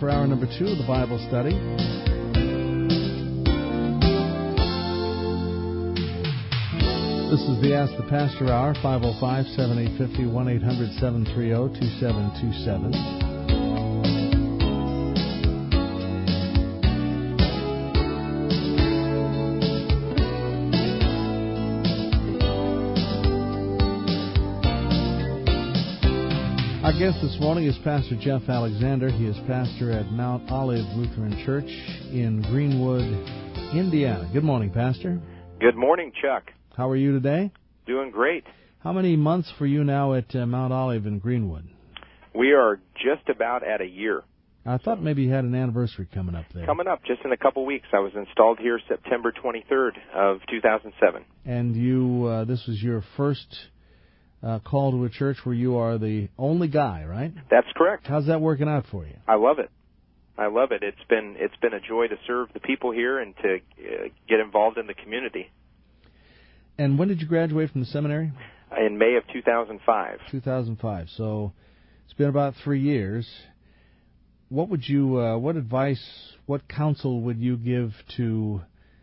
for hour number 2 of the Bible study. This is the Ask the Pastor Hour, 505-7850, 1-800-730-2727. Our guest this morning is Pastor Jeff Alexander. He is pastor at Mount Olive Lutheran Church in Greenwood, Indiana. Good morning, Pastor. Good morning, Chuck. How are you today? Doing great. How many months for you now at Mount Olive in Greenwood? We are just about at a year. I thought maybe you had an anniversary coming up there. Coming up just in a couple weeks. I was installed here September 23rd of 2007. And you, this was your first call to a church where you are the only guy, right? That's correct. How's that working out for you? I love it. I love it. It's been a joy to serve the people here and to get involved in the community. And when did you graduate from the seminary? In May of 2005. 2005. So it's been about 3 years. What would you, what advice, what counsel would you give to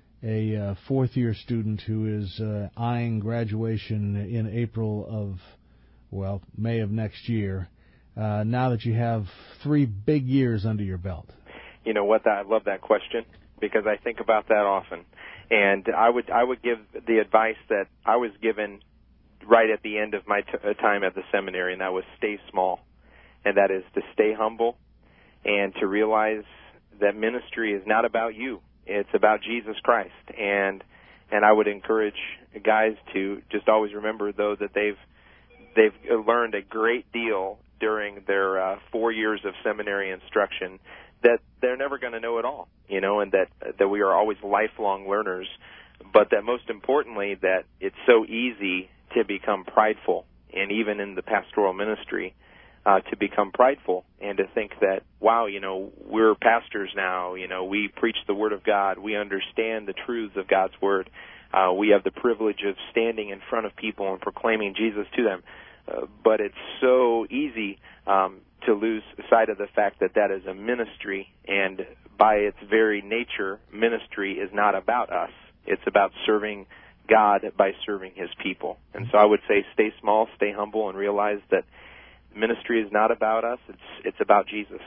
a fourth-year student who is eyeing graduation in April of, well, May of next year, now that you have 3 big years under your belt? You know what? I love that question because I think about that often. And I would give the advice that I was given right at the end of my time at the seminary, and that was stay small. And that is to stay humble and to realize that ministry is not about you. It's about Jesus Christ. And I would encourage guys to just always remember, though, that they've learned a great deal during their 4 years of seminary instruction, that they're never going to know it all, you know, and that we are always lifelong learners, but that most importantly that it's so easy to become prideful, and even in the pastoral ministry, to become prideful and to think that, wow, you know, we're pastors now, you know, we preach the Word of God, we understand the truths of God's Word, we have the privilege of standing in front of people and proclaiming Jesus to them, but it's so easy to lose sight of the fact that that is a ministry, and by its very nature, ministry is not about us. It's about serving God by serving His people. And so I would say stay small, stay humble, and realize that ministry is not about us, it's about Jesus.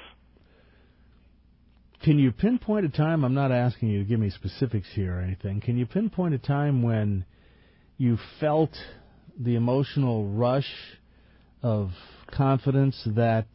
Can you pinpoint a time, I'm not asking you to give me specifics here or anything, can you pinpoint a time when you felt the emotional rush of confidence, that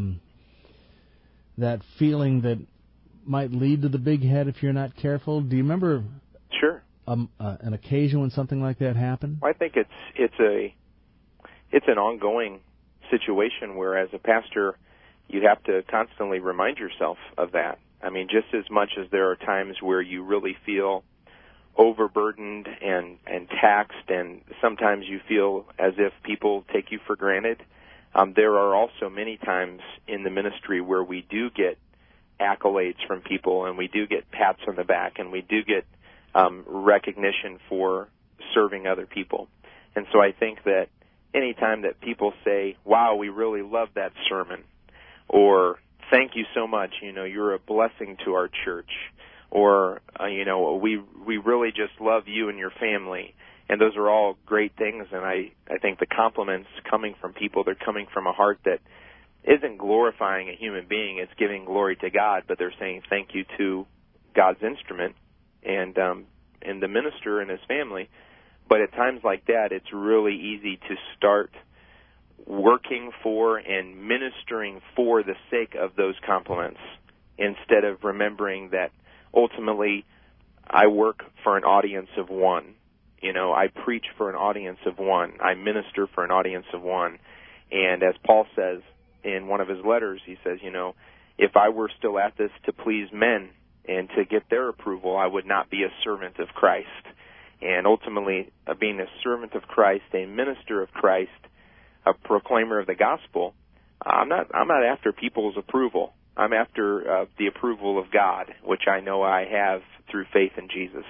that feeling that might lead to the big head if you're not careful? Do you remember? Sure. An occasion when something like that happened? I think it's an ongoing situation where, as a pastor, you have to constantly remind yourself of that. I mean, just as much as there are times where you really feel overburdened and taxed, and sometimes you feel as if people take you for granted, there are also many times in the ministry where we do get accolades from people, and we do get pats on the back, and we do get recognition for serving other people. And so I think that any time that people say, wow, we really love that sermon, or thank you so much, you know, you're a blessing to our church, or, you know, we really just love you and your family. And those are all great things, and I think the compliments coming from people, they're coming from a heart that isn't glorifying a human being, it's giving glory to God, but they're saying thank you to God's instrument and the minister and his family. But at times like that, it's really easy to start working for and ministering for the sake of those compliments, instead of remembering that ultimately I work for an audience of one. You know, I preach for an audience of one. I minister for an audience of one. And as Paul says in one of his letters, he says, you know, if I were still at this to please men and to get their approval, I would not be a servant of Christ. And ultimately, being a servant of Christ, a minister of Christ, a proclaimer of the gospel, I'm not after people's approval. I'm after the approval of God, which I know I have through faith in Jesus.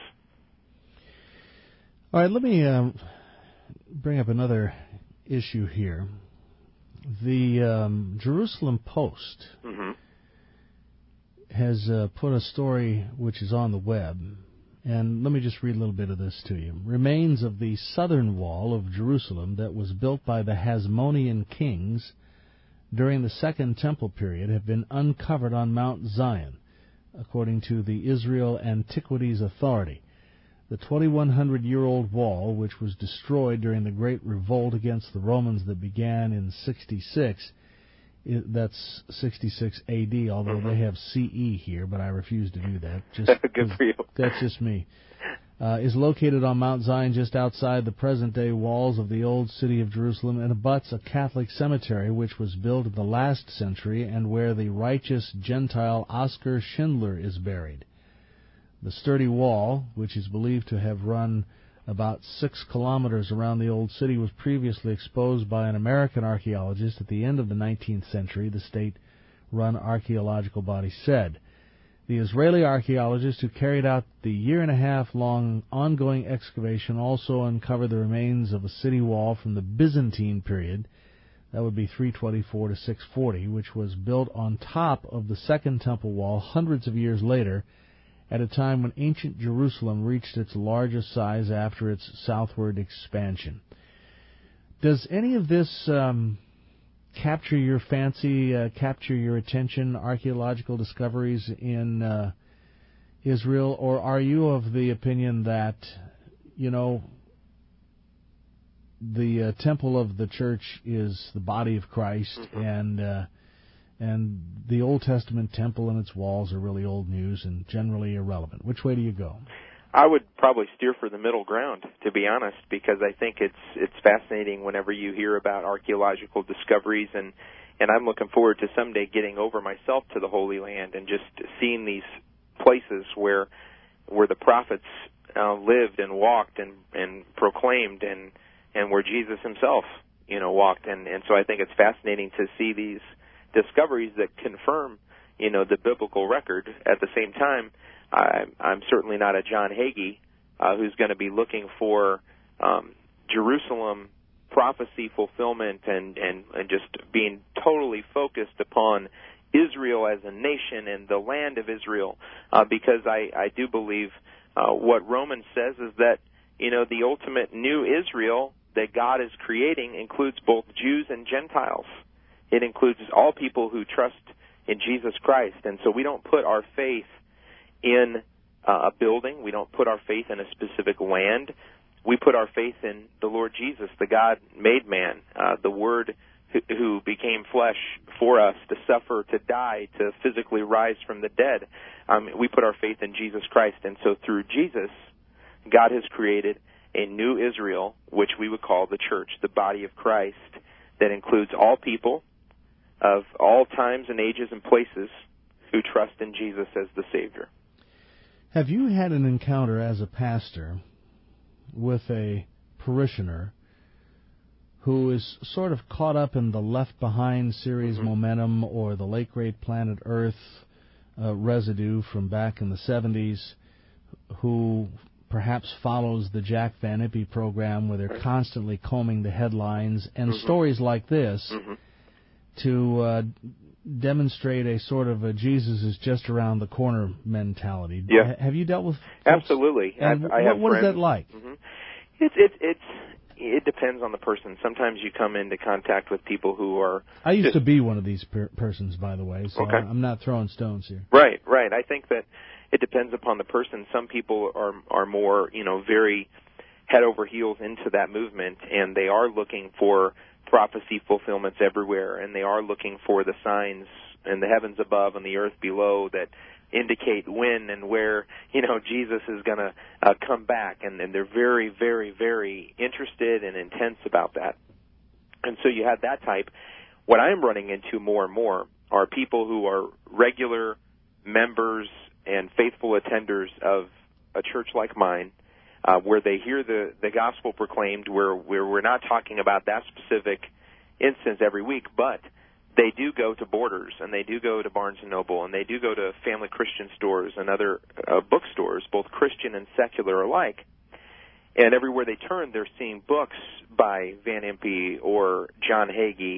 All right, let me bring up another issue here. The Jerusalem Post has put a story which is on the web, and let me just read a little bit of this to you. Remains of the southern wall of Jerusalem that was built by the Hasmonean kings during the Second Temple period have been uncovered on Mount Zion, according to the Israel Antiquities Authority. The 2,100-year-old wall, which was destroyed during the Great Revolt against the Romans that began in 66, that's 66 A.D., although they have C.E. here, but I refuse to do that. Good for you. That's just me. Is located on Mount Zion just outside the present-day walls of the old city of Jerusalem and abuts a Catholic cemetery which was built in the last century and where the righteous Gentile Oskar Schindler is buried. The sturdy wall, which is believed to have run about 6 kilometers around the old city, was previously exposed by an American archaeologist at the end of the 19th century, the state-run archaeological body said. The Israeli archaeologists who carried out the year-and-a-half-long ongoing excavation also uncovered the remains of a city wall from the Byzantine period, that would be 324 to 640, which was built on top of the Second Temple wall hundreds of years later, at a time when ancient Jerusalem reached its largest size after its southward expansion. Does any of this capture your fancy, capture your attention, archaeological discoveries in Israel, or are you of the opinion that, the temple of the church is the body of Christ, and the Old Testament temple and its walls are really old news and generally irrelevant? Which way do you go? I would probably steer for the middle ground, to be honest, because I think it's fascinating whenever you hear about archaeological discoveries, and I'm looking forward to someday getting over myself to the Holy Land and just seeing these places where the prophets lived and walked and proclaimed, and where Jesus himself walked, and so I think it's fascinating to see these discoveries that confirm, the biblical record. At the same time, I'm certainly not a John Hagee who's going to be looking for Jerusalem prophecy fulfillment and just being totally focused upon Israel as a nation and the land of Israel, because I do believe what Romans says is that, the ultimate new Israel that God is creating includes both Jews and Gentiles. It includes all people who trust in Jesus Christ. And so we don't put our faith in a building. We don't put our faith in a specific land. We put our faith in the Lord Jesus, the God-made man, the Word who became flesh for us to suffer, to die, to physically rise from the dead. We put our faith in Jesus Christ. And so through Jesus, God has created a new Israel, which we would call the church, the body of Christ, that includes all people of all times and ages and places who trust in Jesus as the Savior. Have you had an encounter as a pastor with a parishioner who is sort of caught up in the Left Behind series momentum or the late great Planet Earth residue from back in the 70s, who perhaps follows the Jack Van Impe program where they're constantly combing the headlines and stories like this to demonstrate a sort of a Jesus is just around the corner mentality? Yeah. Have you dealt with folks? Absolutely. And I have what friends. is that like? It depends on the person. Sometimes you come into contact with people who are... I used to be one of these persons, by the way, so okay. I'm not throwing stones here. Right. I think that it depends upon the person. Some people are more, very head over heels into that movement, and they are looking for prophecy fulfillments everywhere, and they are looking for the signs in the heavens above and the earth below that indicate when and where, Jesus is going to come back, and they're very, very, very interested and intense about that. And so you have that type. What I'm running into more and more are people who are regular members and faithful attenders of a church like mine, where they hear the gospel proclaimed, where we're not talking about that specific instance every week, but they do go to Borders, and they do go to Barnes & Noble, and they do go to Family Christian stores and other bookstores, both Christian and secular alike. And everywhere they turn, they're seeing books by Van Impe or John Hagee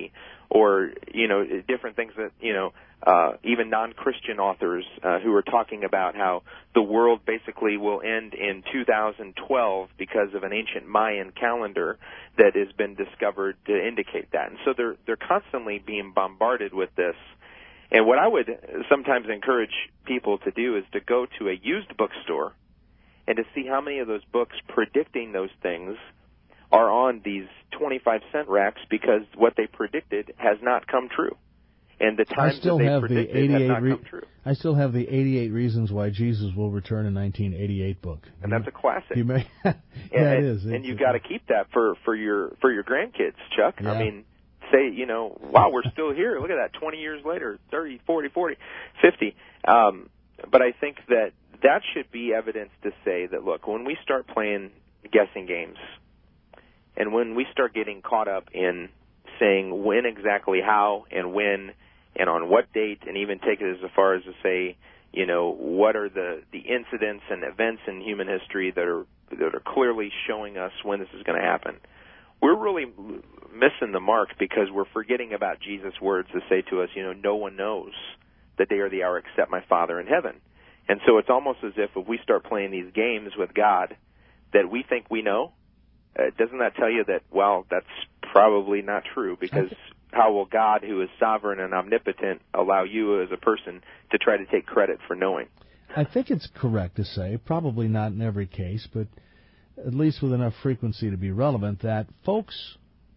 or different things that even non-Christian authors who are talking about how the world basically will end in 2012 because of an ancient Mayan calendar that has been discovered to indicate that. And so they're constantly being bombarded with this. And what I would sometimes encourage people to do is to go to a used bookstore and to see how many of those books predicting those things are on these 25-cent racks, because what they predicted has not come true. And the times that they predicted have not come true. I still have the 88 Reasons Why Jesus Will Return in 1988 book. And that's a classic. It is. And you've got to keep that for your grandkids, Chuck. Yeah. I mean, say, wow, we're still here. Look at that, 20 years later, 30, 40, 50. But I think that should be evidence to say that, look, when we start playing guessing games, and when we start getting caught up in saying when exactly, how, and when, and on what date, and even take it as far as to say, what are the incidents and events in human history that are clearly showing us when this is going to happen, we're really missing the mark, because we're forgetting about Jesus' words to say to us, no one knows the day or the hour except my Father in heaven. And so it's almost as if we start playing these games with God that we think we know, doesn't that tell you that, well, that's probably not true? Because how will God, who is sovereign and omnipotent, allow you as a person to try to take credit for knowing? I think it's correct to say, probably not in every case, but at least with enough frequency to be relevant, that folks,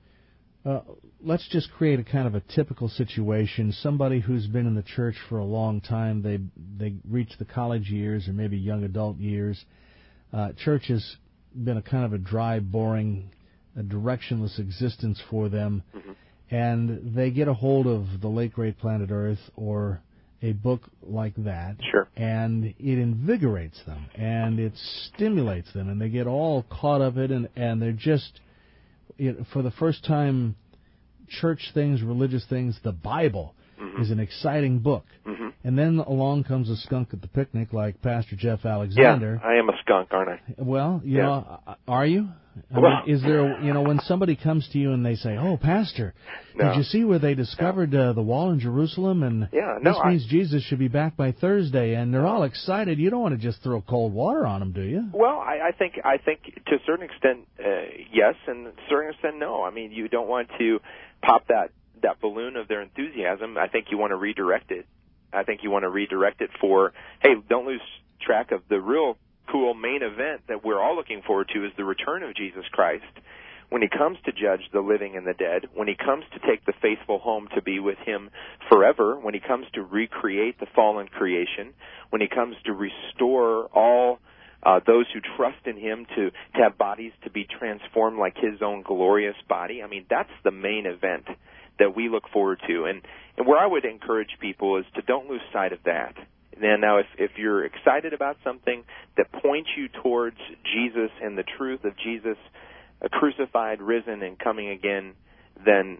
let's just create a kind of a typical situation. Somebody who's been in the church for a long time, they reach the college years or maybe young adult years. Church has been a kind of a dry, boring, a directionless existence for them, and they get a hold of the late great Planet Earth or a book like that, sure, and it invigorates them and it stimulates them, and they get all caught up in it, and they're just, for the first time, church things, religious things, the Bible is an exciting book. And then along comes a skunk at the picnic like Pastor Jeff Alexander. Yeah, I am a skunk, aren't I? Well, are you? I mean, is there, when somebody comes to you and they say, "Oh, Pastor, did you see where they discovered the wall in Jerusalem? And this means Jesus should be back by Thursday," and they're all excited. You don't want to just throw cold water on them, do you? Well, I think to a certain extent, yes, and to a certain extent, no. I mean, you don't want to pop that balloon of their enthusiasm. I think you want to redirect it. I think you want to redirect it for, hey, don't lose track of the real cool main event that we're all looking forward to, is the return of Jesus Christ, when he comes to judge the living and the dead, when he comes to take the faithful home to be with him forever, when he comes to recreate the fallen creation, when he comes to restore all those who trust in him to have bodies to be transformed like his own glorious body. I mean, that's the main event that we look forward to. And where I would encourage people is to don't lose sight of that. And now, if you're excited about something that points you towards Jesus and the truth of Jesus crucified, risen, and coming again, then,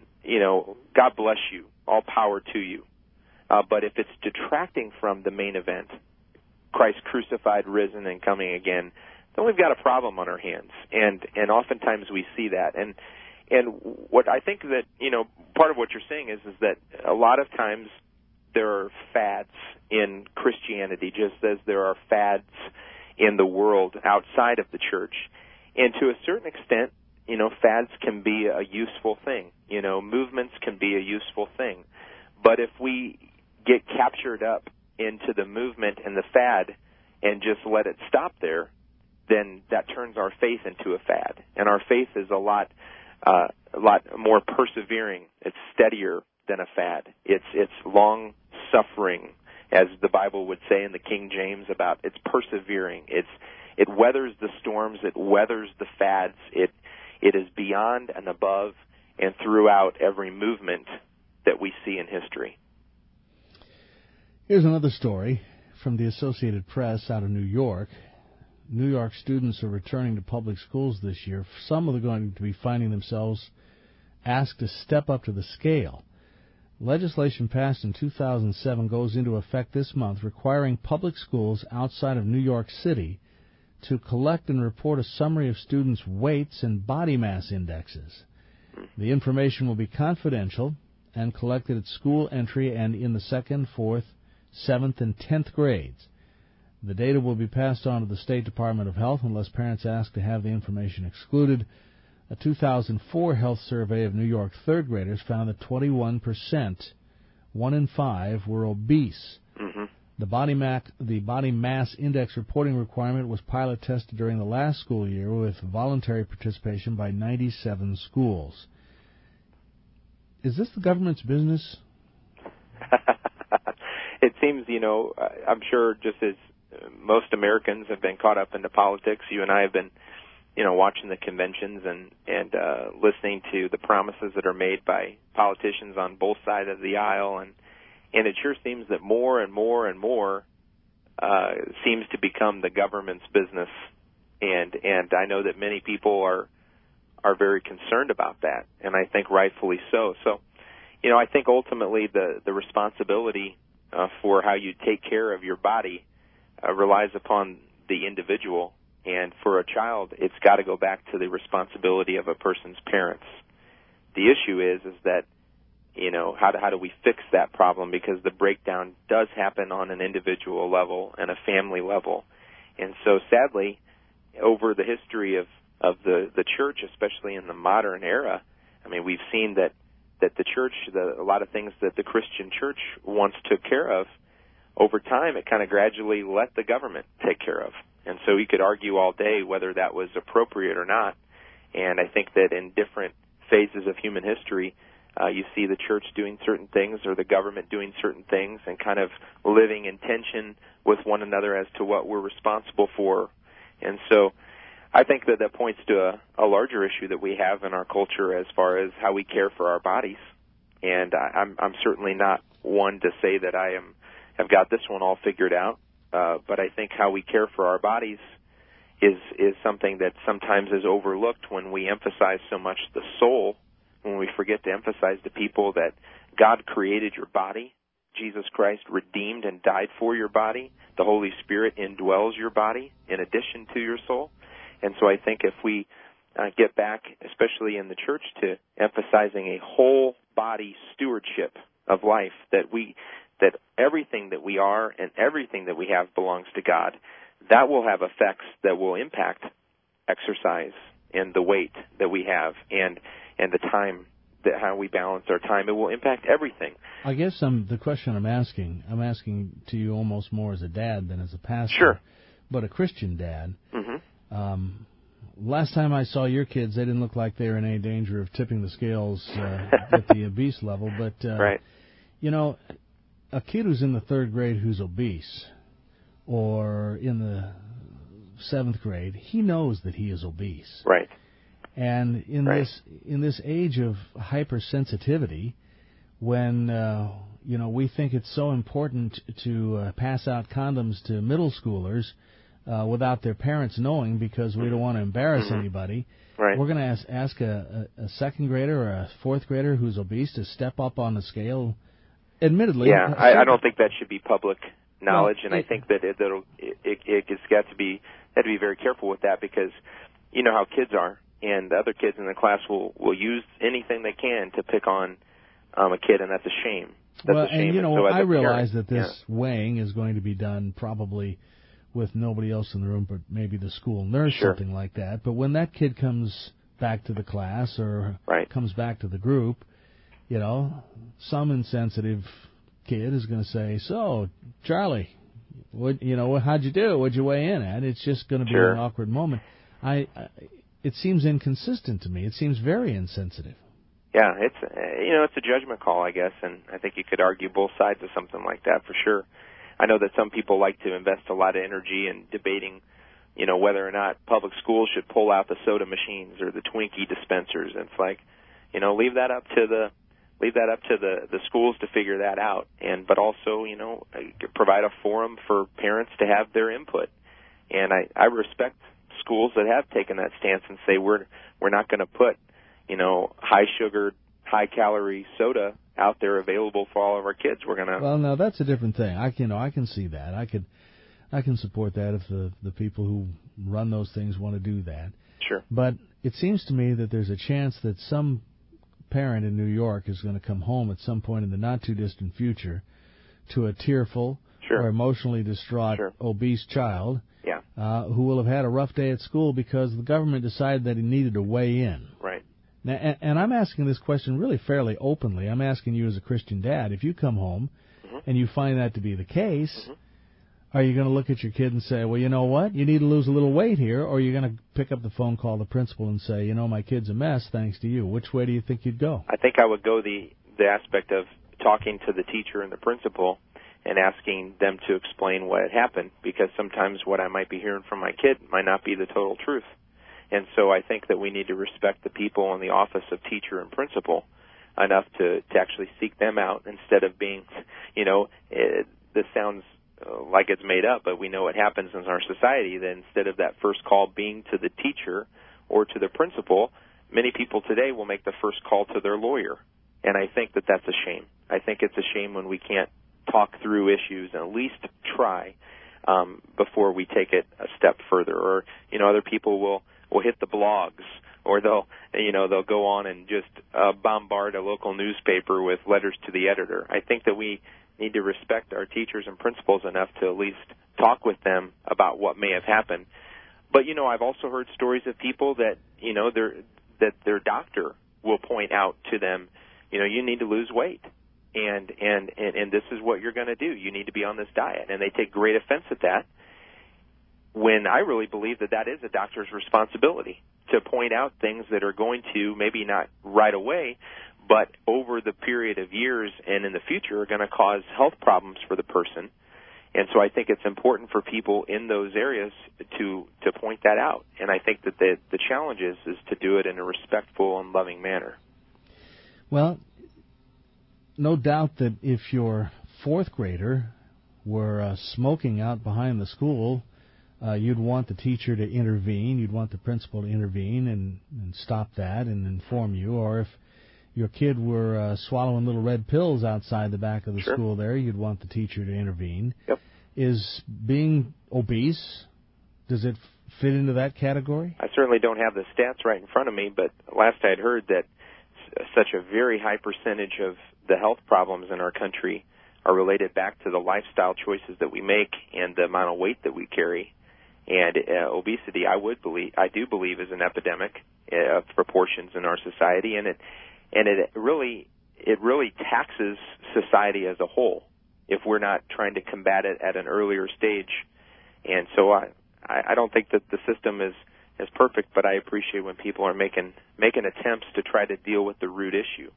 God bless you. All power to you. But if it's detracting from the main event, Christ crucified, risen, and coming again, then we've got a problem on our hands. And oftentimes we see that. And what I think that, part of what you're saying is that a lot of times there are fads in Christianity, just as there are fads in the world outside of the church. And to a certain extent, fads can be a useful thing. Movements can be a useful thing. But if we get captured up into the movement and the fad and just let it stop there, then that turns our faith into a fad. And our faith is a lot more persevering. It's steadier than a fad. It's long suffering, as the Bible would say in the King James about it's persevering. It weathers the storms. It weathers the fads. It is beyond and above and throughout every movement that we see in history. Here's another story from the Associated Press out of New York. New York students are returning to public schools this year. Some are going to be finding themselves asked to step up to the scale. Legislation passed in 2007 goes into effect this month, requiring public schools outside of New York City to collect and report a summary of students' weights and body mass indexes. The information will be confidential and collected at school entry and in the 2nd, 4th, 7th, and 10th grades. The data will be passed on to the State Department of Health unless parents ask to have the information excluded. A 2004 health survey of New York third graders found that 21%, 1 in 5, were obese. Mm-hmm. The body mass index reporting requirement was pilot tested during the last school year with voluntary participation by 97 schools. Is this the government's business? It seems, I'm sure just as most Americans have been caught up into politics, you and I have been, watching the conventions and listening to the promises that are made by politicians on both sides of the aisle, and it sure seems that more and more and more seems to become the government's business, and I know that many people are very concerned about that, and I think rightfully so. So, I think ultimately the responsibility for how you take care of your body relies upon the individual. And for a child, it's got to go back to the responsibility of a person's parents. The issue is that, how do we fix that problem? Because the breakdown does happen on an individual level and a family level. And so sadly, over the history of the church, especially in the modern era, we've seen that the church, a lot of things that the Christian church once took care of, over time it kind of gradually let the government take care of. And so you could argue all day whether that was appropriate or not. And I think that in different phases of human history, you see the church doing certain things or the government doing certain things and kind of living in tension with one another as to what we're responsible for. And so I think that points to a larger issue that we have in our culture as far as how we care for our bodies. And I'm certainly not one to say that I have got this one all figured out. But I think how we care for our bodies is something that sometimes is overlooked when we emphasize so much the soul, when we forget to emphasize to people that God created your body, Jesus Christ redeemed and died for your body, the Holy Spirit indwells your body in addition to your soul. And so I think if we get back, especially in the church, to emphasizing a whole body stewardship of life, that everything that we are and everything that we have belongs to God, that will have effects that will impact exercise and the weight that we have and the time, how we balance our time. It will impact everything. I guess the question I'm asking to you almost more as a dad than as a pastor. Sure. But a Christian dad. Mm-hmm. Last time I saw your kids, they didn't look like they were in any danger of tipping the scales at the obese level. But, right. A kid who's in the 3rd grade who's obese or in the 7th grade, he knows that he is obese. Right. And in this age of hypersensitivity, when we think it's so important to pass out condoms to middle schoolers without their parents knowing because we don't want to embarrass anybody, right. We're going to ask a 2nd grader or a 4th grader who's obese to step up on the scale. Admittedly, yeah, I don't think that should be public knowledge, well, and I think that it's got to be very careful with that, because you know how kids are, and the other kids in the class will use anything they can to pick on a kid, and that's a shame. That's a shame. And so I realize that this weighing is going to be done probably with nobody else in the room, but maybe the school nurse, something like that. But when that kid comes back to the class or comes back to the group, some insensitive kid is going to say, "So, Charlie, how'd you do? What'd you weigh in at?" It's just going to be an awkward moment. It seems inconsistent to me. It seems very insensitive. Yeah, it's a judgment call, I guess, and I think you could argue both sides of something like that for sure. I know that some people like to invest a lot of energy in debating, whether or not public schools should pull out the soda machines or the Twinkie dispensers. And it's like, leave that up to the schools to figure that out, but also, provide a forum for parents to have their input. And I respect schools that have taken that stance and say we're not going to put, high sugar, high calorie soda out there available for all of our kids. We're going to. Well, no, that's a different thing. I can see that. I can support that if the people who run those things want to do that. Sure. But it seems to me that there's a chance that some parent in New York is going to come home at some point in the not-too-distant future to a tearful or emotionally distraught obese child who will have had a rough day at school because the government decided that he needed to weigh in. Right. Now, and I'm asking this question really fairly openly. I'm asking you as a Christian dad, if you come home and you find that to be the case, are you going to look at your kid and say, well, you know what, you need to lose a little weight here, or are you going to pick up the phone, call the principal, and say, you know, my kid's a mess thanks to you? Which way do you think you'd go? I think I would go the aspect of talking to the teacher and the principal and asking them to explain what had happened, because sometimes what I might be hearing from my kid might not be the total truth. And so I think that we need to respect the people in the office of teacher and principal enough to actually seek them out instead of being, this sounds like it's made up, but we know what happens in our society, that instead of that first call being to the teacher or to the principal, many people today will make the first call to their lawyer. And I think that that's a shame. I think it's a shame when we can't talk through issues and at least try before we take it a step further. Or, other people will hit the blogs, or they'll go on and just bombard a local newspaper with letters to the editor. I think that we need to respect our teachers and principals enough to at least talk with them about what may have happened. But, I've also heard stories of people that, that their doctor will point out to them, you need to lose weight. And this is what you're going to do. You need to be on this diet. And they take great offense at that, when I really believe that is a doctor's responsibility to point out things that are going to, maybe not right away, but over the period of years and in the future are going to cause health problems for the person. And so I think it's important for people in those areas to point that out. And I think that the challenge is to do it in a respectful and loving manner. Well, no doubt that if your fourth grader were smoking out behind the school, you'd want the teacher to intervene, you'd want the principal to intervene and stop that and inform you. Or if your kid were swallowing little red pills outside the back of the school there, you'd want the teacher to intervene. Yep. Is being obese, does it fit into that category? I certainly don't have the stats right in front of me, but last I had heard that such a very high percentage of the health problems in our country are related back to the lifestyle choices that we make and the amount of weight that we carry. And obesity, I do believe, is an epidemic of proportions in our society, and it really taxes society as a whole if we're not trying to combat it at an earlier stage. And so I don't think that the system is perfect, but I appreciate when people are making attempts to try to deal with the root issue.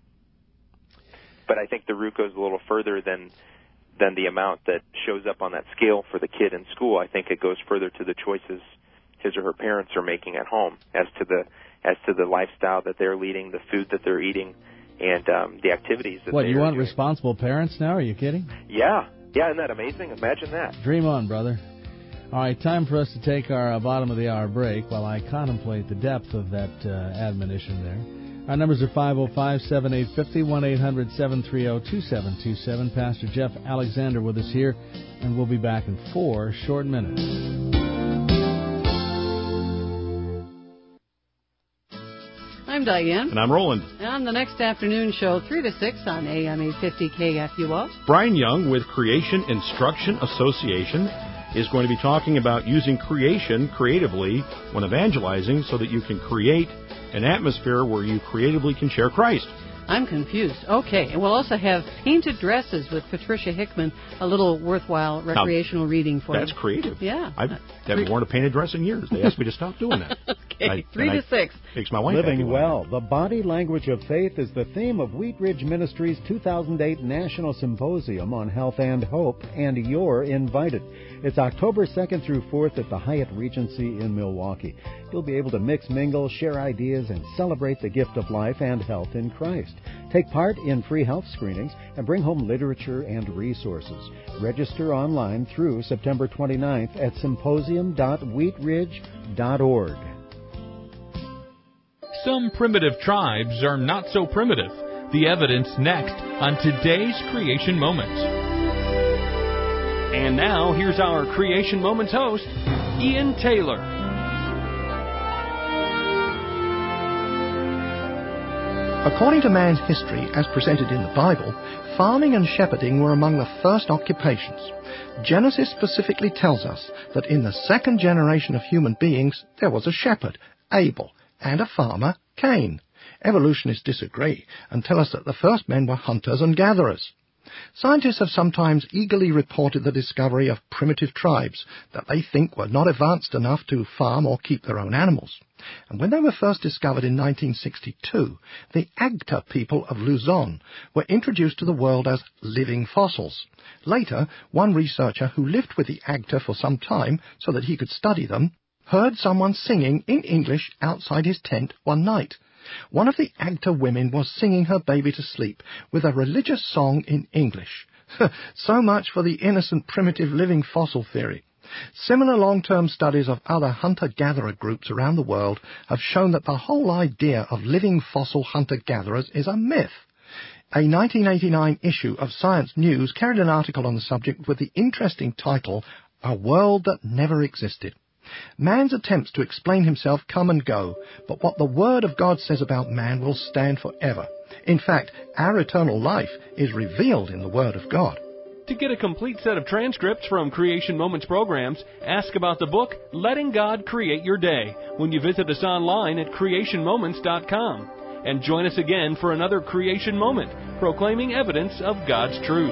But I think the root goes a little further than the amount that shows up on that scale for the kid in school. I think it goes further to the choices his or her parents are making at home as to the lifestyle that they're leading, the food that they're eating, and the activities that they're doing. What, you want responsible parents now? Are you kidding? Yeah, isn't that amazing? Imagine that. Dream on, brother. All right, time for us to take our bottom of the hour break while I contemplate the depth of that admonition there. Our numbers are 505-7850, 1-800-730-2727. Pastor Jeff Alexander with us here, and we'll be back in 4 short minutes. I'm Diane. And I'm Roland. On the next afternoon show, 3 to 6 on AM 850 KFUO. Brian Young with Creation Instruction Association is going to be talking about using creation creatively when evangelizing so that you can create an atmosphere where you creatively can share Christ. I'm confused. Okay, and we'll also have Painted Dresses with Patricia Hickman, a little worthwhile recreational reading for you. That's creative. Yeah. I haven't worn a painted dress in years. They asked me to stop doing that. Okay, 3 to 6. Makes my wife Living happy. Well, the Body Language of Faith is the theme of Wheat Ridge Ministries' 2008 National Symposium on Health and Hope, and you're invited. It's October 2nd through 4th at the Hyatt Regency in Milwaukee. You'll be able to mix, mingle, share ideas, and celebrate the gift of life and health in Christ. Take part in free health screenings and bring home literature and resources. Register online through September 29th at symposium.wheatridge.org. Some primitive tribes are not so primitive. The evidence next on today's Creation Moments. And now, here's our Creation Moments host, Ian Taylor. According to man's history, as presented in the Bible, farming and shepherding were among the first occupations. Genesis specifically tells us that in the second generation of human beings, there was a shepherd, Abel, and a farmer, Cain. Evolutionists disagree and tell us that the first men were hunters and gatherers. Scientists have sometimes eagerly reported the discovery of primitive tribes that they think were not advanced enough to farm or keep their own animals. And when they were first discovered in 1962, the Agta people of Luzon were introduced to the world as living fossils. Later, one researcher who lived with the Agta for some time so that he could study them, heard someone singing in English outside his tent one night. One of the Agta women was singing her baby to sleep with a religious song in English. So much for the innocent primitive living fossil theory. Similar long-term studies of other hunter-gatherer groups around the world have shown that the whole idea of living fossil hunter-gatherers is a myth. A 1989 issue of Science News carried an article on the subject with the interesting title, A World That Never Existed. Man's attempts to explain himself come and go, but what the Word of God says about man will stand forever. In fact, our eternal life is revealed in the Word of God. To get a complete set of transcripts from Creation Moments programs, ask about the book, Letting God Create Your Day, when you visit us online at creationmoments.com. And join us again for another Creation Moment, proclaiming evidence of God's truth.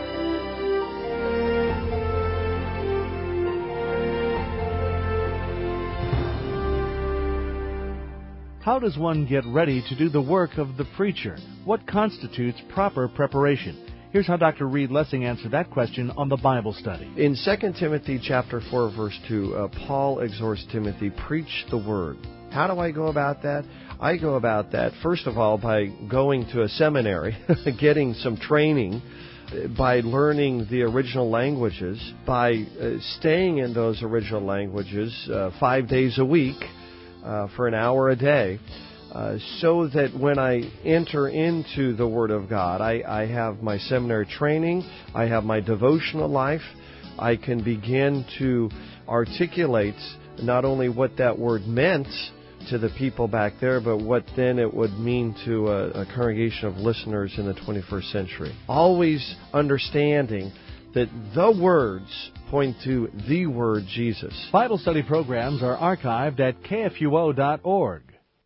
How does one get ready to do the work of the preacher? What constitutes proper preparation? Here's how Dr. Reed Lessing answered that question on the Bible Study. In 2 Timothy chapter 4, verse 2, Paul exhorts Timothy, preach the word. How do I go about that? I go about that, first of all, by going to a seminary, getting some training, by learning the original languages, by staying in those original languages 5 days a week, for an hour a day, so that when I enter into the Word of God, I have my seminary training, I have my devotional life, I can begin to articulate not only what that word meant to the people back there, but what then it would mean to a congregation of listeners in the 21st century. Always understanding that the words point to the word Jesus. Bible study programs are archived at kfuo.org.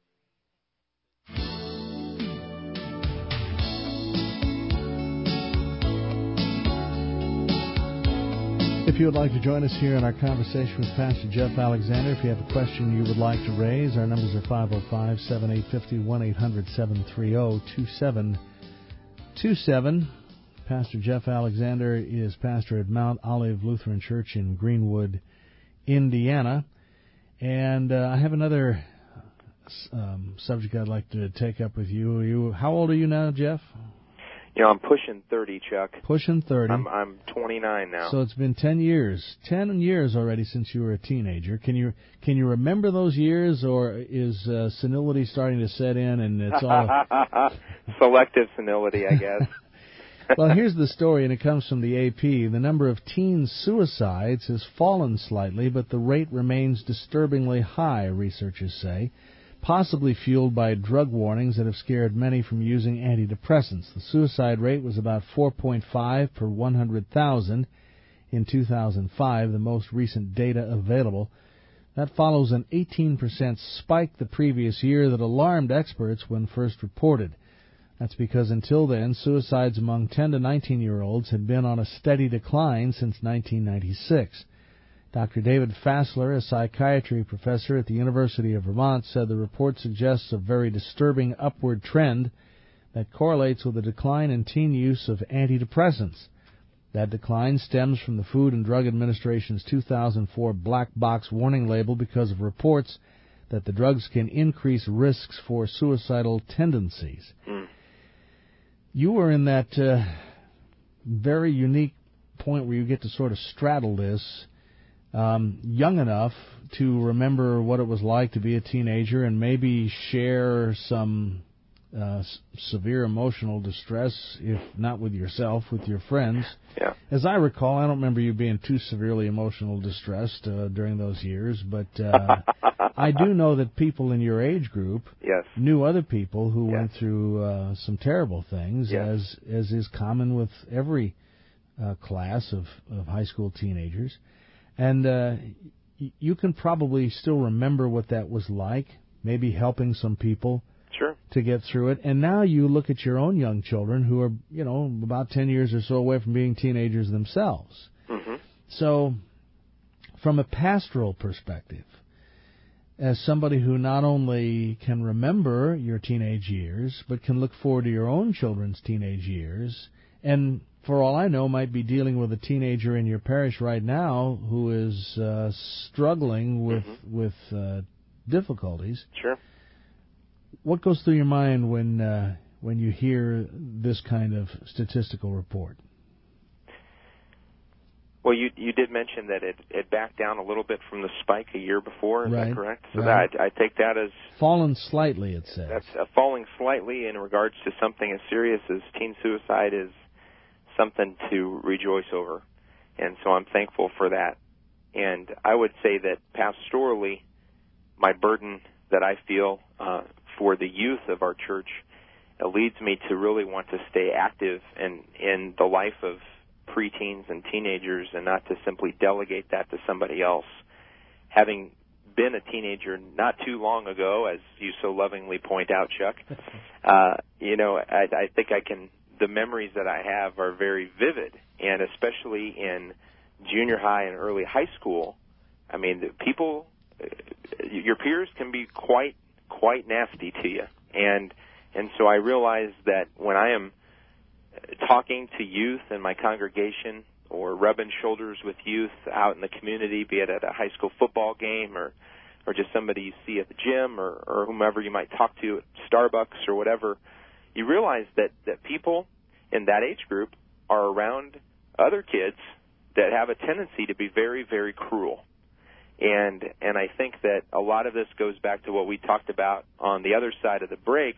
If you would like to join us here in our conversation with Pastor Jeff Alexander, if you have a question you would like to raise, our numbers are 505-7850, 1-800-730-2727. Pastor Jeff Alexander is pastor at Mount Olive Lutheran Church in Greenwood, Indiana. And I have another subject I'd like to take up with you. How old are you now, Jeff? You know, I'm pushing 30, Chuck. Pushing 30. I'm 29 now. So it's been 10 years. 10 years already since you were a teenager. Can you remember those years, or is senility starting to set in and it's all... Selective senility, I guess. Well, here's the story, and it comes from the AP. The number of teen suicides has fallen slightly, but the rate remains disturbingly high, researchers say, possibly fueled by drug warnings that have scared many from using antidepressants. The suicide rate was about 4.5 per 100,000 in 2005, the most recent data available. That follows an 18% spike the previous year that alarmed experts when first reported. That's because until then, suicides among 10 to 19-year-olds had been on a steady decline since 1996. Dr. David Fassler, a psychiatry professor at the University of Vermont, said the report suggests a very disturbing upward trend that correlates with a decline in teen use of antidepressants. That decline stems from the Food and Drug Administration's 2004 black box warning label because of reports that the drugs can increase risks for suicidal tendencies. You were in that very unique point where you get to sort of straddle this, young enough to remember what it was like to be a teenager and maybe share some severe emotional distress, if not with yourself, with your friends. Yeah. As I recall, I don't remember you being too severely emotional distressed during those years, but I do know that people in your age group yes. knew other people who yes. went through some terrible things, yes. as is common with every class of high school teenagers. And you can probably still remember what that was like, maybe helping some people sure. to get through it. And now you look at your own young children who are, about 10 years or so away from being teenagers themselves. Mm-hmm. So, from a pastoral perspective, as somebody who not only can remember your teenage years, but can look forward to your own children's teenage years, and for all I know, might be dealing with a teenager in your parish right now who is struggling with difficulties. Sure. What goes through your mind when you hear this kind of statistical report? Well, you did mention that it backed down a little bit from the spike a year before. Is that correct? So right. I take that as fallen slightly. It says that's falling slightly in regards to something as serious as teen suicide is something to rejoice over, and so I'm thankful for that. And I would say that pastorally, my burden that I feel for the youth of our church leads me to really want to stay active in the life of preteens and teenagers, and not to simply delegate that to somebody else. Having been a teenager not too long ago, as you so lovingly point out, Chuck, I think the memories that I have are very vivid, and especially in junior high and early high school. I mean, your peers can be quite nasty to you, and so I realize that when I am talking to youth in my congregation or rubbing shoulders with youth out in the community, be it at a high school football game or just somebody you see at the gym or whomever you might talk to at Starbucks or whatever, you realize that people in that age group are around other kids that have a tendency to be very, very cruel. And I think that a lot of this goes back to what we talked about on the other side of the break,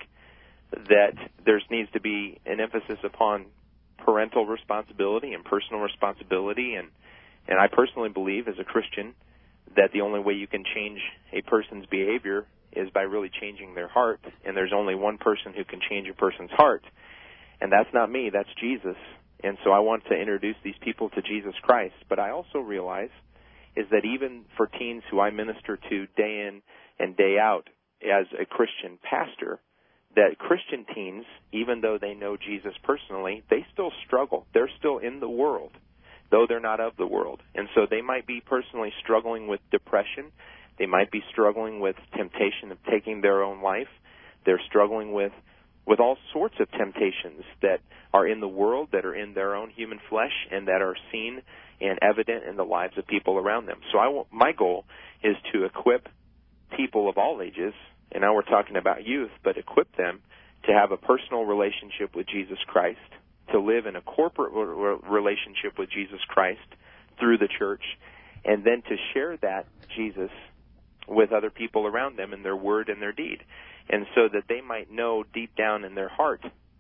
that there needs to be an emphasis upon parental responsibility and personal responsibility. And I personally believe, as a Christian, that the only way you can change a person's behavior is by really changing their heart. And there's only one person who can change a person's heart, and that's not me, that's Jesus. And so I want to introduce these people to Jesus Christ. But I also realize is that even for teens who I minister to day in and day out as a Christian pastor, that Christian teens, even though they know Jesus personally, they still struggle. They're still in the world, though they're not of the world. And so they might be personally struggling with depression. They might be struggling with temptation of taking their own life. They're struggling with all sorts of temptations that are in the world, that are in their own human flesh, and that are seen and evident in the lives of people around them. So my goal is to equip people of all ages, and now we're talking about youth, but equip them to have a personal relationship with Jesus Christ, to live in a corporate relationship with Jesus Christ through the church, and then to share that Jesus with other people around them in their word and their deed. And so that they might know deep down in their heart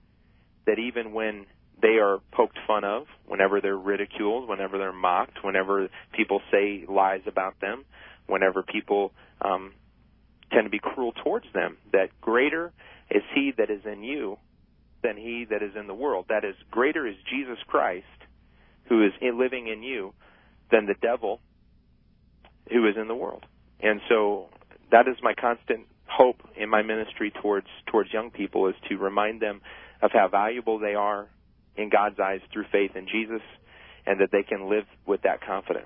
that even when they are poked fun of, whenever they're ridiculed, whenever they're mocked, whenever people say lies about them, whenever people tend to be cruel towards them, that greater is He that is in you than he that is in the world. That is, greater is Jesus Christ, who is living in you, than the devil who is in the world. And so that is my constant hope in my ministry towards young people, is to remind them of how valuable they are in God's eyes through faith in Jesus, and that they can live with that confidence.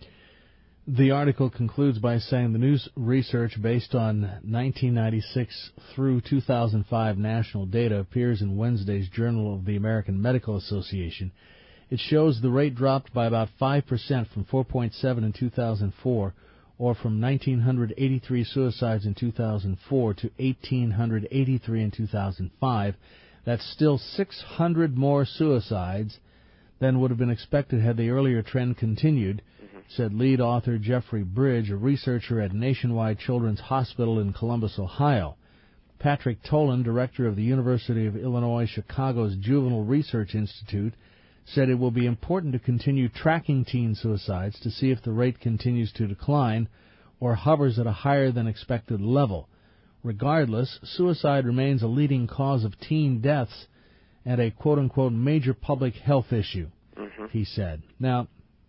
The article concludes by saying the new research based on 1996 through 2005 national data appears in Wednesday's Journal of the American Medical Association. It shows the rate dropped by about 5% from 4.7 in 2004, or from 1,983 suicides in 2004 to 1,883 in 2005. That's still 600 more suicides than would have been expected had the earlier trend continued, said lead author Jeffrey Bridge, a researcher at Nationwide Children's Hospital in Columbus, Ohio. Patrick Tolan, director of the University of Illinois Chicago's Juvenile Research Institute, said it will be important to continue tracking teen suicides to see if the rate continues to decline, or hovers at a higher than expected level. Regardless, suicide remains a leading cause of teen deaths and a quote-unquote major public health issue, he said. Now,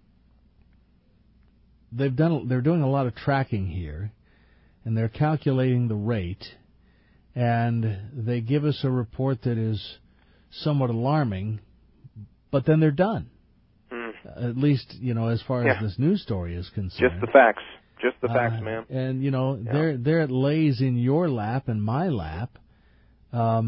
they're doing a lot of tracking here, and they're calculating the rate, and they give us a report that is somewhat alarming, but then they're done. At least, as far as this news story is concerned. Just the facts. Just the facts, man. And, there it lays in your lap and my lap. Are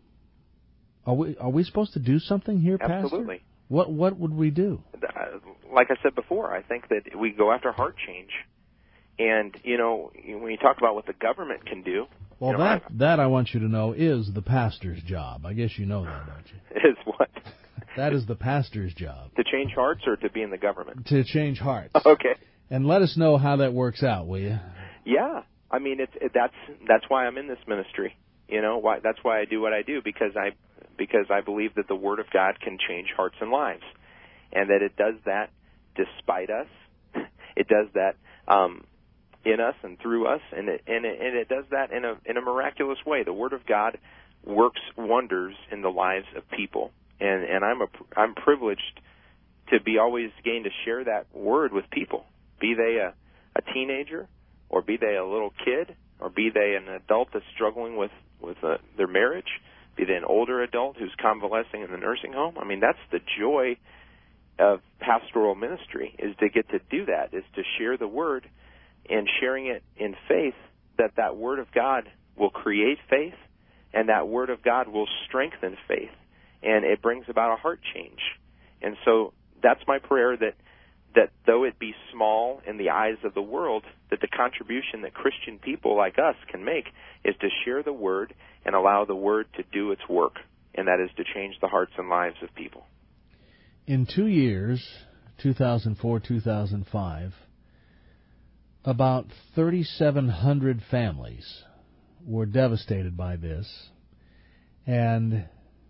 we supposed to do something here, Pastor? Absolutely. What would we do? Like I said before, I think that we go after heart change. And, when you talk about what the government can do... Well, that I want you to know is the pastor's job. I guess you know that, don't you? Is what? That is the pastor's job. To change hearts or to be in the government? To change hearts. Okay. And let us know how that works out, will you? Yeah. I mean, that's why I'm in this ministry. That's why I do what I do, because I believe that the Word of God can change hearts and lives, and that it does that despite us. It does that in us and through us, and it does that in a miraculous way. The Word of God works wonders in the lives of people, and I'm privileged to be always getting to share that Word with people, be they a teenager, or be they a little kid, or be they an adult that's struggling with their marriage, be they an older adult who's convalescing in the nursing home. I mean, that's the joy of pastoral ministry, is to get to do that, is to share the Word, and sharing it in faith, that Word of God will create faith, and that Word of God will strengthen faith, and it brings about a heart change. And so that's my prayer, that though it be small in the eyes of the world, that the contribution that Christian people like us can make is to share the Word and allow the Word to do its work, and that is to change the hearts and lives of people. In 2 years, 2004, 2005, about 3,700 families were devastated by this. And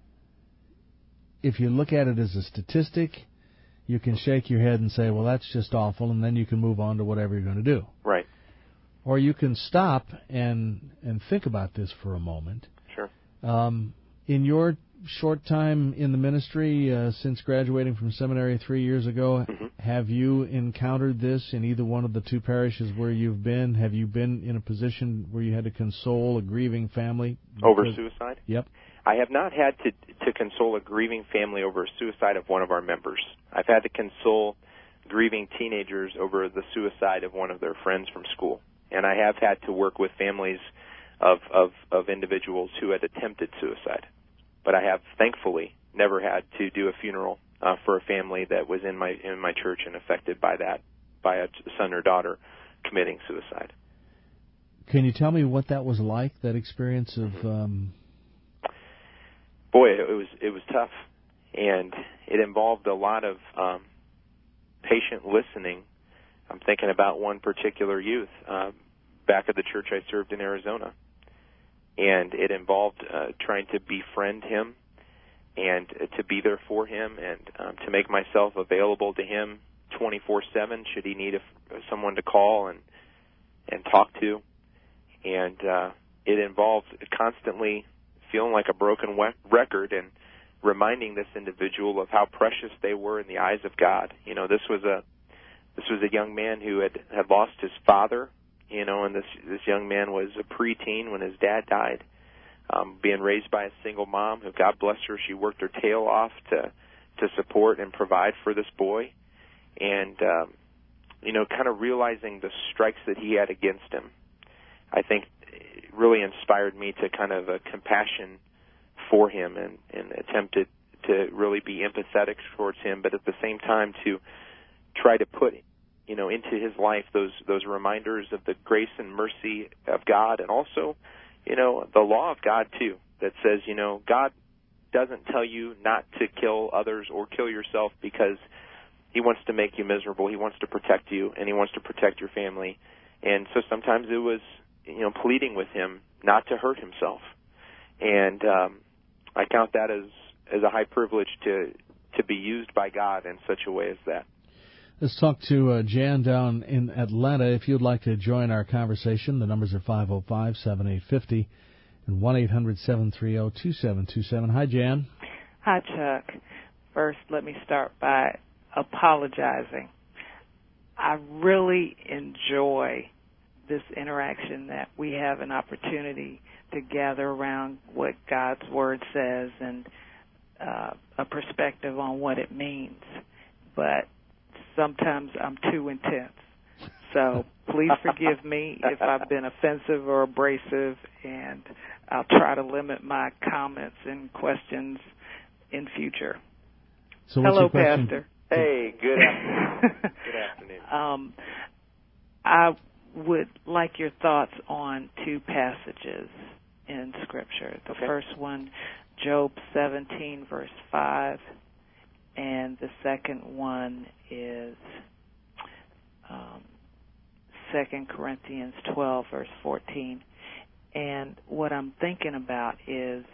if you look at it as a statistic, you can shake your head and say, well, that's just awful, and then you can move on to whatever you're going to do. Right. Or you can stop and think about this for a moment. Sure. In your short time in the ministry, since graduating from seminary 3 years ago, have you encountered this in either one of the two parishes where you've been? Have you been in a position where you had to console a grieving family? Over suicide? Yep. I have not had to console a grieving family over a suicide of one of our members. I've had to console grieving teenagers over the suicide of one of their friends from school. And I have had to work with families of individuals who had attempted suicide. But I have, thankfully, never had to do a funeral for a family that was in my church and affected by that, by a son or daughter committing suicide. Can you tell me what that was like, that experience of... Boy, it was tough, and it involved a lot of patient listening. I'm thinking about one particular youth back at the church I served in Arizona, and it involved trying to befriend him and to be there for him and to make myself available to him 24/7 should he need someone to call and talk to, and it involved constantly feeling like a broken record and reminding this individual of how precious they were in the eyes of God. This was a young man who had lost his father, and this young man was a preteen when his dad died, being raised by a single mom who, God bless her, she worked her tail off to support and provide for this boy, and kind of realizing the strikes that he had against him. I think really inspired me to kind of a compassion for him and attempted to really be empathetic towards him, but at the same time to try to put into his life those reminders of the grace and mercy of God, and also the law of God too, that says God doesn't tell you not to kill others or kill yourself because he wants to make you miserable. He wants to protect you, and he wants to protect your family. And so sometimes it was pleading with him not to hurt himself. And I count that as a high privilege to be used by God in such a way as that. Let's talk to Jan down in Atlanta. If you'd like to join our conversation, the numbers are 505-7850 and 1-800-730-2727. Hi, Jan. Hi, Chuck. First, let me start by apologizing. I really enjoy this interaction that we have an opportunity to gather around what God's Word says and a perspective on what it means. But sometimes I'm too intense. So please forgive me if I've been offensive or abrasive, and I'll try to limit my comments and questions in future. So what's Hello, your question? Pastor. Hey, good afternoon. Good afternoon. I would like your thoughts on two passages in Scripture. The first one, Job 17, verse 5, and the second one is 2 Corinthians 12, verse 14. And what I'm thinking about is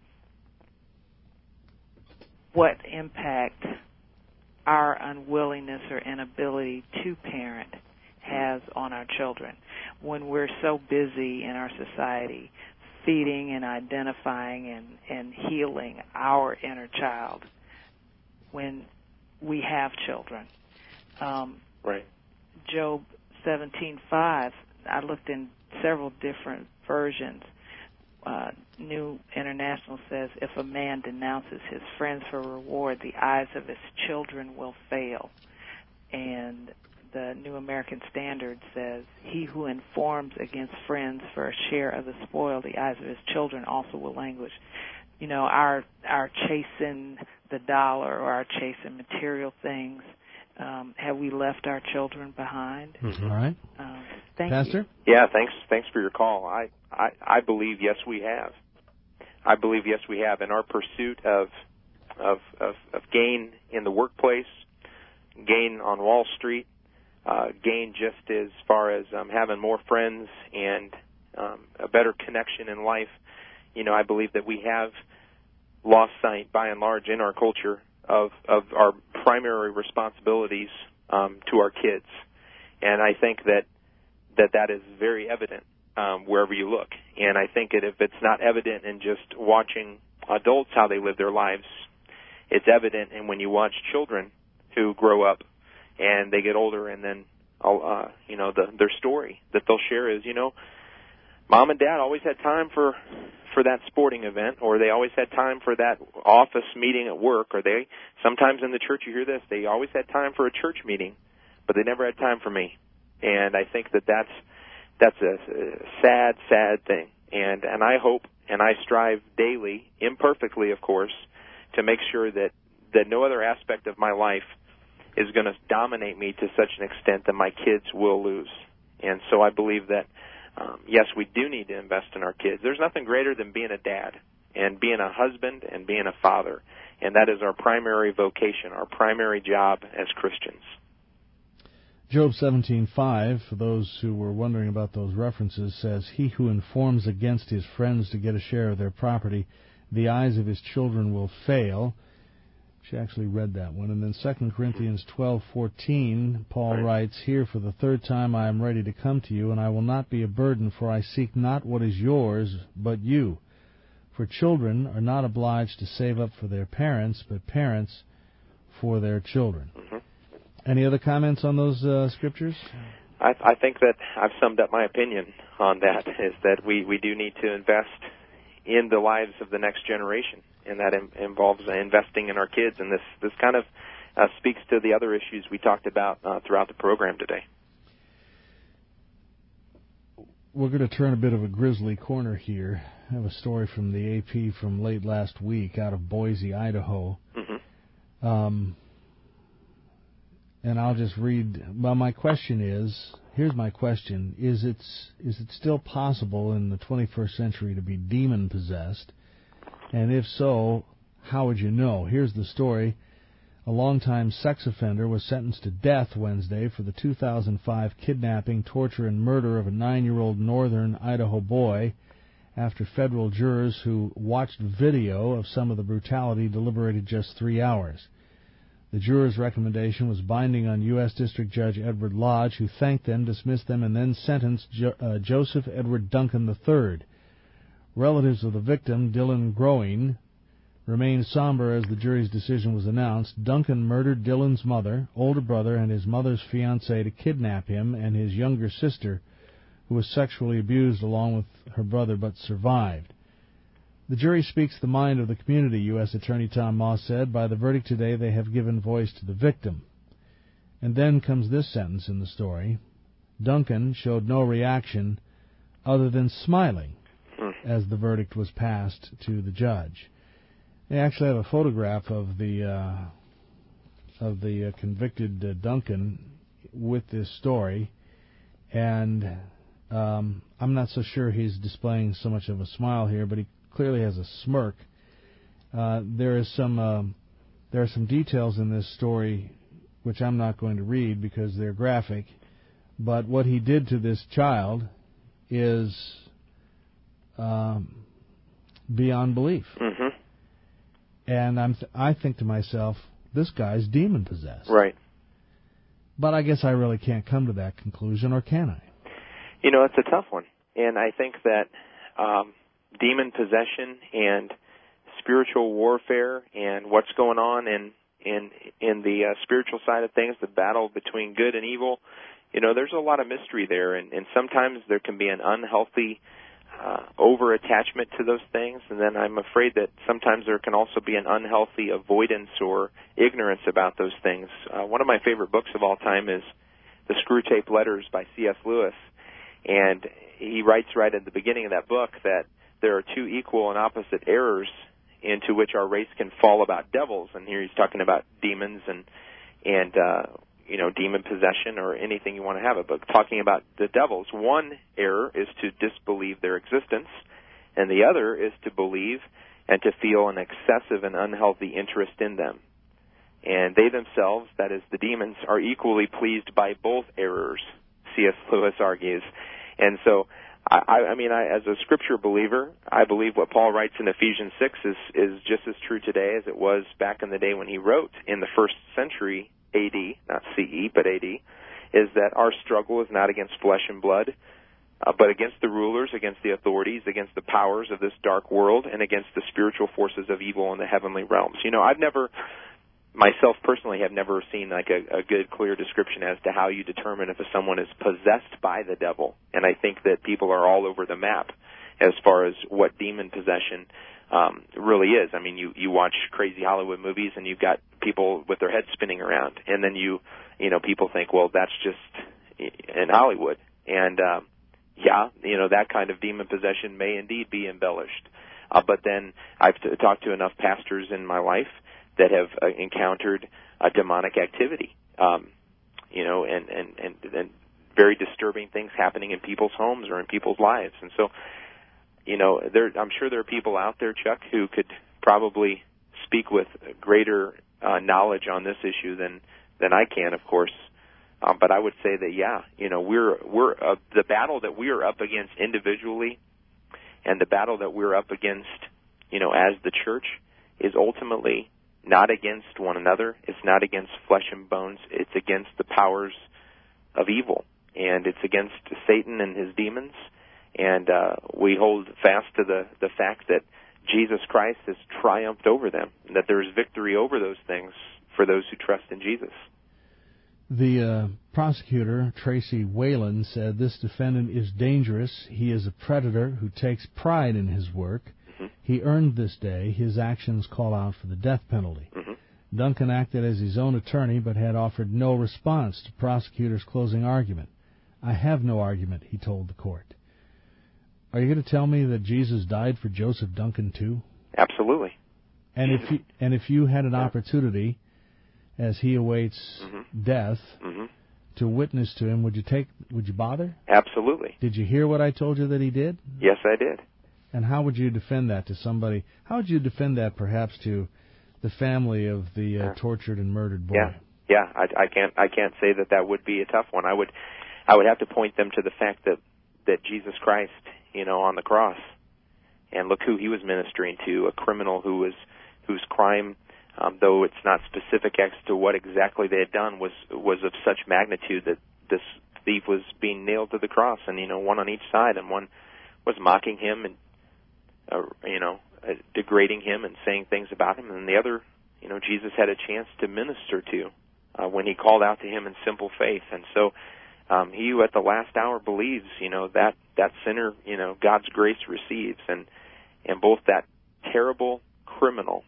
what impact our unwillingness or inability to parent has on our children when we're so busy in our society feeding and identifying and healing our inner child when we have children. Right. Job 17:5, I looked in several different versions. New International says, if a man denounces his friends for reward, the eyes of his children will fail. And the New American Standard says, he who informs against friends for a share of the spoil, the eyes of his children also will languish. You know, our chasing the dollar or our chasing material things, have we left our children behind? Mm-hmm. All right. Thank Pastor? you. Yeah, thanks for your call. I believe yes we have. I believe yes we have. In our pursuit of gain in the workplace, gain on Wall Street, gain just as far as having more friends and a better connection in life, you know, I believe that we have lost sight by and large in our culture of our primary responsibilities to our kids. And I think that is very evident wherever you look. And I think that if it's not evident in just watching adults how they live their lives, it's evident in when you watch children who grow up and they get older, and then you know, their story that they'll share is, you know, Mom and Dad always had time for that sporting event, or they always had time for that office meeting at work, or they sometimes in the church you hear this, they always had time for a church meeting, but they never had time for me. And I think that's a sad thing. And I hope and I strive daily, imperfectly of course, to make sure that no other aspect of my life is going to dominate me to such an extent that my kids will lose. And so I believe that, yes, we do need to invest in our kids. There's nothing greater than being a dad and being a husband and being a father. And that is our primary vocation, our primary job as Christians. Job 17:5, for those who were wondering about those references, says, he who informs against his friends to get a share of their property, the eyes of his children will fail. She actually read that one. And then 2 Corinthians 12:14, Paul writes, here for the third time I am ready to come to you, and I will not be a burden, for I seek not what is yours, but you. For children are not obliged to save up for their parents, but parents for their children. Mm-hmm. Any other comments on those scriptures? I think that I've summed up my opinion on that, is that we do need to invest in the lives of the next generation, and that involves investing in our kids. And this kind of speaks to the other issues we talked about throughout the program today. We're going to turn a bit of a grisly corner here. I have a story from the AP from late last week out of Boise, Idaho. Mm-hmm. And I'll just read. Well, my question is, here's my question: Is it still possible in the 21st century to be demon possessed? And if so, how would you know? Here's the story: a longtime sex offender was sentenced to death Wednesday for the 2005 kidnapping, torture, and murder of a 9-year-old northern Idaho boy after federal jurors who watched video of some of the brutality deliberated just 3 hours. The jurors' recommendation was binding on U.S. District Judge Edward Lodge, who thanked them, dismissed them, and then sentenced Joseph Edward Duncan III. Relatives of the victim, Dylan Groening, remained somber as the jury's decision was announced. Duncan murdered Dylan's mother, older brother, and his mother's fiancée to kidnap him and his younger sister, who was sexually abused along with her brother but survived. The jury speaks the mind of the community, U.S. Attorney Tom Moss said. By the verdict today, they have given voice to the victim. And then comes this sentence in the story. Duncan showed no reaction other than smiling as the verdict was passed to the judge. They actually have a photograph of the convicted Duncan with this story, and I'm not so sure he's displaying so much of a smile here, but he clearly has a smirk. There are some details in this story which I'm not going to read because they're graphic, but what he did to this child is beyond belief. Mm-hmm. And I think to myself, this guy's demon-possessed. Right. But I guess I really can't come to that conclusion, or can I? You know, it's a tough one. And I think that demon possession and spiritual warfare and what's going on in the spiritual side of things, the battle between good and evil, you know, there's a lot of mystery there. And sometimes there can be an unhealthy over-attachment to those things, and then I'm afraid that sometimes there can also be an unhealthy avoidance or ignorance about those things. One of my favorite books of all time is The Screwtape Letters by C.S. Lewis, and he writes right at the beginning of that book that there are two equal and opposite errors into which our race can fall about devils, and here he's talking about demons and demon possession or anything you want to have it, but talking about the devils. One error is to disbelieve their existence, and the other is to believe and to feel an excessive and unhealthy interest in them. And they themselves, that is the demons, are equally pleased by both errors, C.S. Lewis argues. And so, I mean, as a Scripture believer, I believe what Paul writes in Ephesians 6 is just as true today as it was back in the day when he wrote in the first century A.D., not C.E., but A.D., is that our struggle is not against flesh and blood, but against the rulers, against the authorities, against the powers of this dark world, and against the spiritual forces of evil in the heavenly realms. You know, myself personally have never seen like a good, clear description as to how you determine if someone is possessed by the devil. And I think that people are all over the map as far as what demon possession really is. I mean, you watch crazy Hollywood movies and you've got people with their heads spinning around, and then you know, people think, well, that's just in Hollywood. And that kind of demon possession may indeed be embellished. But then I've talked to enough pastors in my life that have encountered demonic activity, and very disturbing things happening in people's homes or in people's lives. And so, you know, I'm sure there are people out there, Chuck, who could probably speak with greater knowledge on this issue than I can, of course. But I would say that, yeah, you know, we're the battle that we are up against individually, and the battle that we're up against, you know, as the church, is ultimately not against one another. It's not against flesh and bones. It's against the powers of evil, and it's against Satan and his demons. And we hold fast to the fact that Jesus Christ has triumphed over them, and that there is victory over those things for those who trust in Jesus. The prosecutor, Tracy Whalen, said this defendant is dangerous. He is a predator who takes pride in his work. Mm-hmm. He earned this day. His actions call out for the death penalty. Mm-hmm. Duncan acted as his own attorney but had offered no response to prosecutor's closing argument. I have no argument, he told the court. Are you going to tell me that Jesus died for Joseph Duncan too? Absolutely. And if you had an opportunity, as he awaits death, to witness to him, would you bother? Absolutely. Did you hear what I told you that he did? Yes, I did. And how would you defend that to somebody? How would you defend that perhaps to the family of the tortured and murdered boy? Yeah. I can't say that would be a tough one. I would have to point them to the fact that Jesus Christ, you know, on the cross, and look who he was ministering to, a criminal whose crime though it's not specific as to what exactly they had done, was of such magnitude that this thief was being nailed to the cross, and one on each side, and one was mocking him and degrading him and saying things about him, and the other, Jesus had a chance to minister to when he called out to him in simple faith. And so he who at the last hour believes, that sinner, God's grace receives, and both that terrible criminal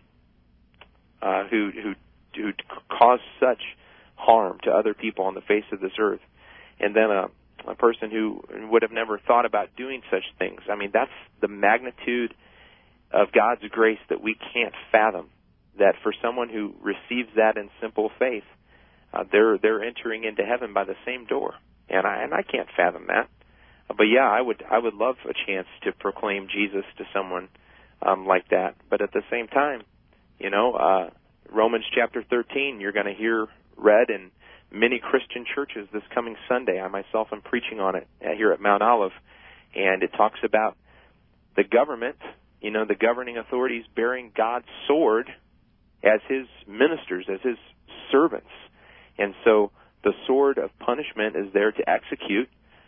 who caused such harm to other people on the face of this earth, and then a person who would have never thought about doing such things. I mean, that's the magnitude of God's grace that we can't fathom, that for someone who receives that in simple faith, they're entering into heaven by the same door. And I can't fathom that. But yeah, I would love a chance to proclaim Jesus to someone like that. But at the same time, Romans chapter 13, you're going to hear read in many Christian churches this coming Sunday. I myself am preaching on it here at Mount Olive, and it talks about the government, the governing authorities bearing God's sword as his ministers, as his servants. And so the sword of punishment is there to execute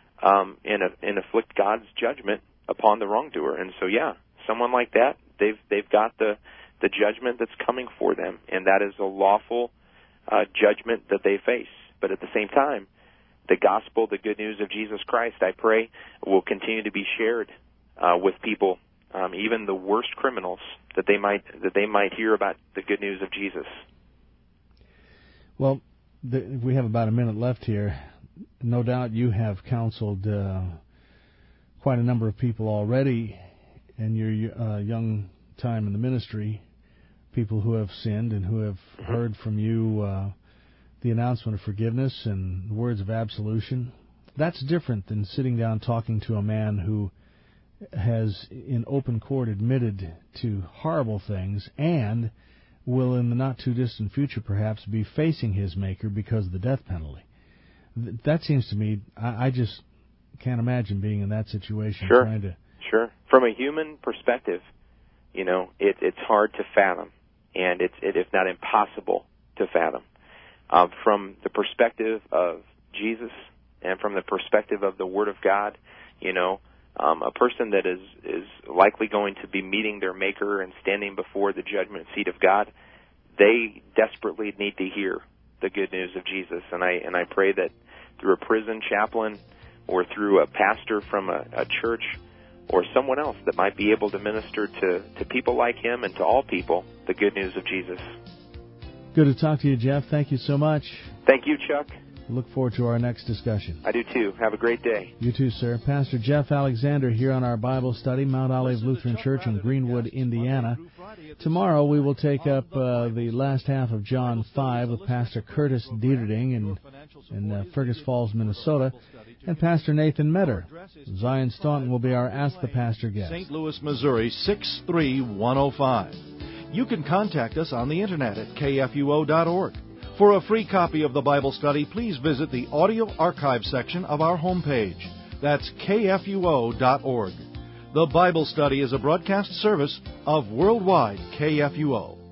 and afflict God's judgment upon the wrongdoer. And so, yeah, someone like that, they've got the judgment that's coming for them, and that is a lawful judgment that they face. But at the same time, the gospel, the good news of Jesus Christ, I pray, will continue to be shared with people, even the worst criminals, that they might hear about the good news of Jesus. Well, we have about a minute left here. No doubt you have counseled quite a number of people already in your young time in the ministry, people who have sinned and who have heard from you the announcement of forgiveness and words of absolution. That's different than sitting down talking to a man who has in open court admitted to horrible things and will in the not-too-distant future perhaps be facing his Maker because of the death penalty. That seems to me, I just can't imagine being in that situation. Sure. From a human perspective, it's hard to fathom, and it's if not impossible to fathom. From the perspective of Jesus and from the perspective of the Word of God, a person that is likely going to be meeting their Maker and standing before the judgment seat of God, they desperately need to hear the good news of Jesus. And I pray that through a prison chaplain or through a pastor from a church or someone else that might be able to minister to people like him and to all people the good news of Jesus. Good to talk to you, Jeff. Thank you so much. Thank you, Chuck. Look forward to our next discussion. I do too. Have a great day. You too, sir. Pastor Jeff Alexander here on our Bible study, Mount Olive Lutheran Church in Greenwood, Indiana. Tomorrow we will take up the last half of John 5 with Pastor Curtis Dieterding in Fergus Falls, Minnesota, and Pastor Nathan Metter. Zion Staunton will be our Ask the Pastor guest. St. Louis, Missouri, 63105. You can contact us on the Internet at kfuo.org. For a free copy of the Bible study, please visit the audio archive section of our homepage. That's kfuo.org. The Bible study is a broadcast service of Worldwide KFUO.